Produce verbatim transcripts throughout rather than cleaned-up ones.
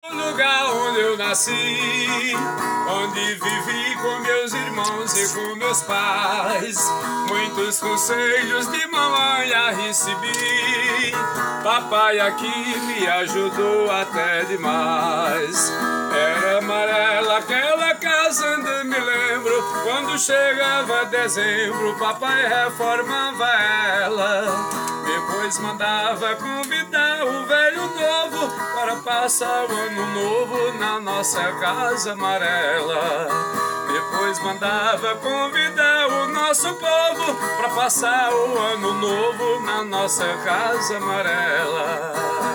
O lugar onde eu nasci, onde vivi com meus irmãos e com meus pais, muitos conselhos de mamãe a recebi. Papai aqui me ajudou até demais. Era amarela aquela casa onde me lembro, quando chegava dezembro papai reformava ela. Depois mandava convidar o velho novo para passar o ano novo na nossa casa amarela. Depois mandava convidar o nosso povo para passar o ano novo na nossa casa amarela.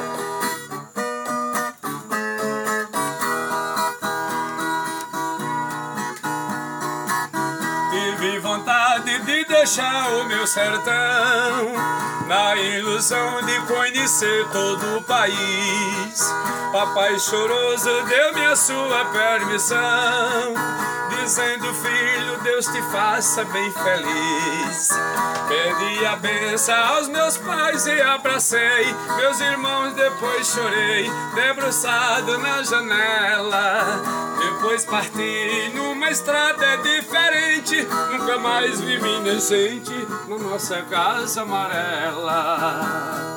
Tive vontade de deixar o meu sertão, na ilusão de conhecer todo o país. Papai choroso deu-me a sua permissão, dizendo: filho, Deus te faça bem feliz. Pedi a benção aos meus pais e abracei meus irmãos, depois chorei, debruçado na janela. Depois parti numa estrada diferente, nunca mais vi minha gente na nossa casa amarela.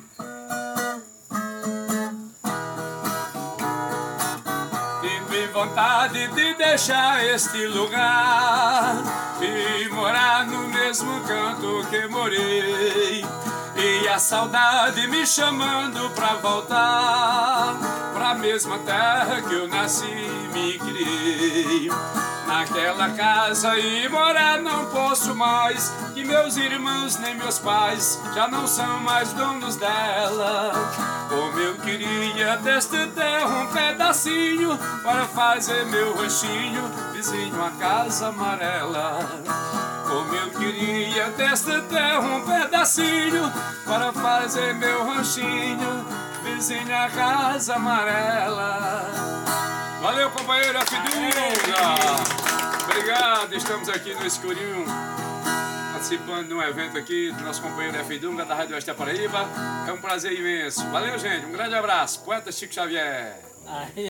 Tive vontade de deixar este lugar e morar no mesmo canto que morei, e a saudade me chamando pra voltar pra mesma terra que eu nasci e me criei. Naquela casa e morar não posso mais, que meus irmãos nem meus pais já não são mais donos dela. Como eu queria desta terra um pedacinho para fazer meu ranchinho vizinho à casa amarela. Como eu queria desta terra um pedacinho para fazer meu ranchinho vizinho à casa amarela. Valeu, companheiro F. Dunga! Obrigado, estamos aqui no escurinho participando de um evento aqui do nosso companheiro F. Dunga da Rádio Oeste da Paraíba. É um prazer imenso. Valeu, gente, um grande abraço. Poeta Chico Xavier.